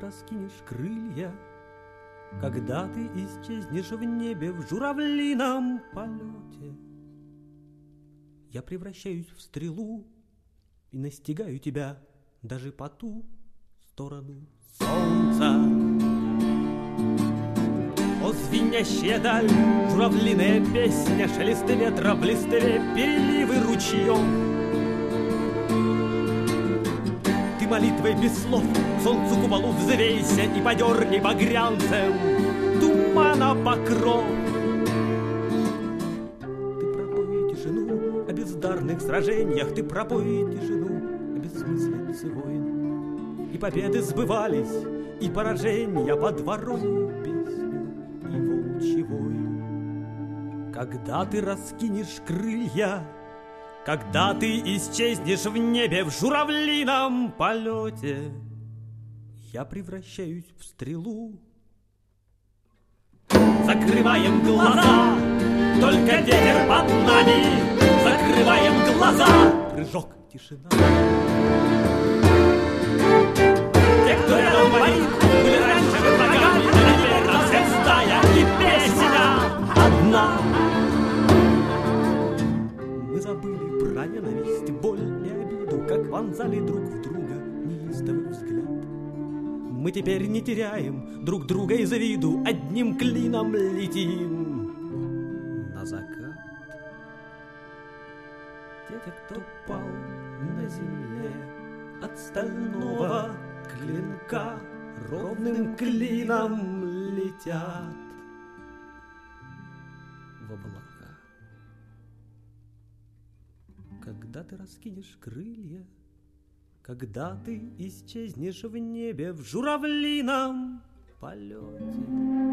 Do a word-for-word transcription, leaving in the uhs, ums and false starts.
раскинешь крылья, когда ты исчезнешь в небе в журавлином полете, я превращаюсь в стрелу и настигаю тебя даже по ту сторону солнца. О, звенящая даль, журавлиная песня, шелесты ветра в листве, переливы ручьев. Ты молитвой без слов к солнцу куполу взвейся и подерни багрянцем тумана покров. Ты пропой тишину о бездарных сражениях, ты пропой тишину о бессмысленности войн. И победы сбывались, и поражения под ворою песню и волчий вой. Когда ты раскинешь крылья, когда ты исчезнешь в небе в журавлином полете, я превращаюсь в стрелу. Закрываем глаза, только ветер под нами. Закрываем глаза, прыжок, тишина. Те, кто рядом парит, были раньше врагами, но теперь на всех стая и песня одна. Мы забыли про ненависть, боль и обиду, как вонзали друг в друга неистовый взгляд. Мы теперь не теряем друг друга из виду, одним клином летим на закат. Те, кто пал на земле от стального клинка, ровным клином летят в облака. Когда ты раскинешь крылья, когда ты исчезнешь в небе в журавлином полете,